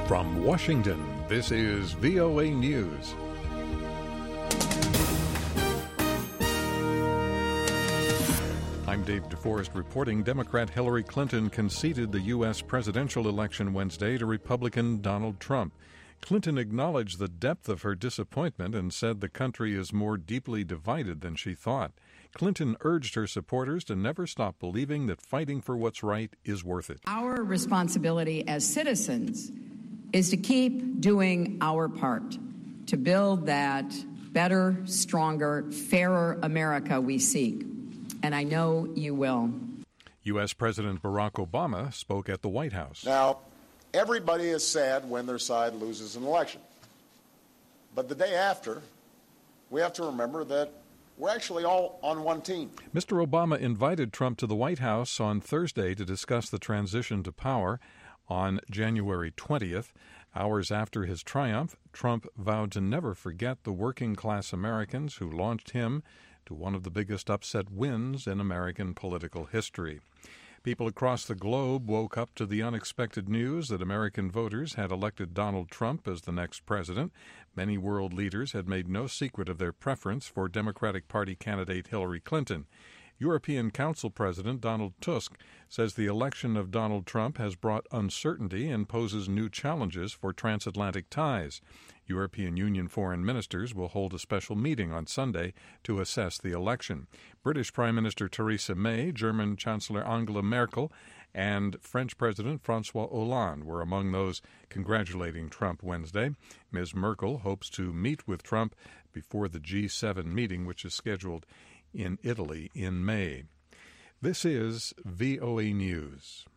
From Washington, this is VOA News. I'm Dave DeForest reporting Democrat Hillary Clinton conceded the U.S. presidential election Wednesday to Republican Donald Trump. Clinton acknowledged the depth of her disappointment and said the country is more deeply divided than she thought. Clinton urged her supporters to never stop believing that fighting for what's right is worth it. Our responsibility as citizens is to keep doing our part to build that better, stronger, fairer America we seek. And I know you will. U.S. President Barack Obama spoke at the White House. Now, everybody is sad when their side loses an election. But the day after, we have to remember that we're actually all on one team. Mr. Obama invited Trump to the White House on Thursday to discuss the transition to power. On January 20th, hours after his triumph, Trump vowed to never forget the working-class Americans who launched him to one of the biggest upset wins in American political history. People across the globe woke up to the unexpected news that American voters had elected Donald Trump as the next president. Many world leaders had made no secret of their preference for Democratic Party candidate Hillary Clinton. European Council President Donald Tusk says the election of Donald Trump has brought uncertainty and poses new challenges for transatlantic ties. European Union foreign ministers will hold a special meeting on Sunday to assess the election. British Prime Minister Theresa May, German Chancellor Angela Merkel, and French President François Hollande were among those congratulating Trump Wednesday. Ms. Merkel hopes to meet with Trump before the G7 meeting, which is scheduled in Italy in May. This is VOA News.